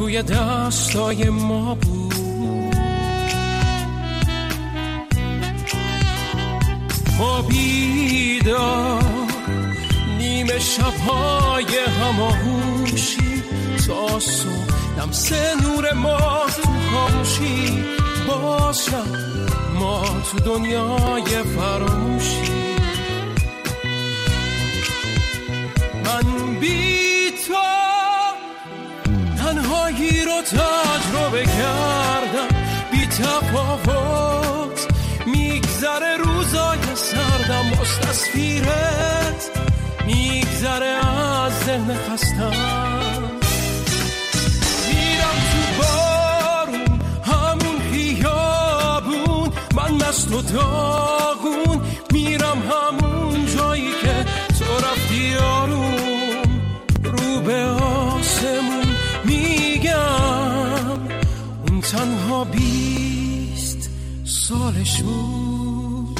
توی دستای ما بود. ما بیدار نیمه شب‌های هماهوشی تا صبح، لمس نور ما تو خاموشی، باز شب ما تو دنیای فراموشی. من بی تو تنهایی رو تجربه کردم، بی تفاوت میگذره روزای سردم، از تصویرت میگذره از ذهن خستم. میرم تو بارون همون خیابون، من مست و داغون، میرم همون جایی که تو رفتی آروم، رو به آسمون میگم اون تنها 20 سالش بود.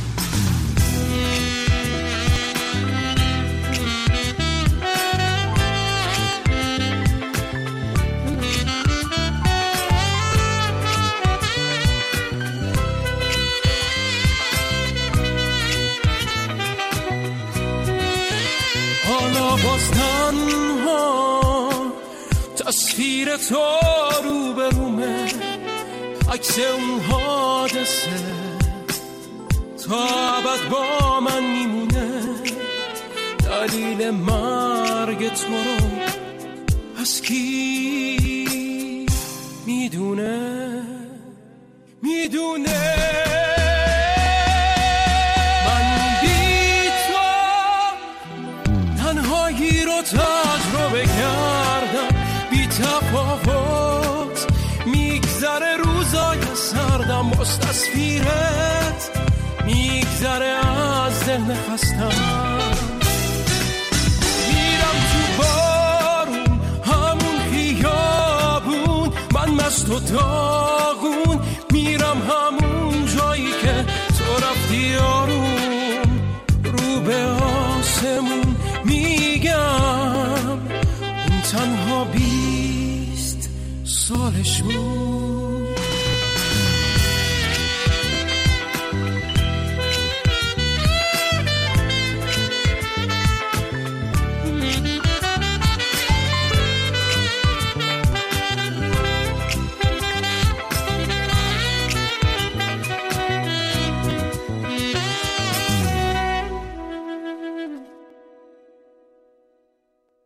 حالا باز تنها تصویر تو رو به رومه، عکس اون حادثه تا ابد با من میمونه. دلیل مرگ تو رو از کی میدونه؟ تجربه کردم بی تفاوت میگذره روزای سردم، از تصویرت میگذره از ذهن خستم. میرم تو بارون همون خیابون، من مست و داغون، میرم همون جایی که تو رفتی آروم، رو به آسمون میگم اون تنها 20 سالش بود.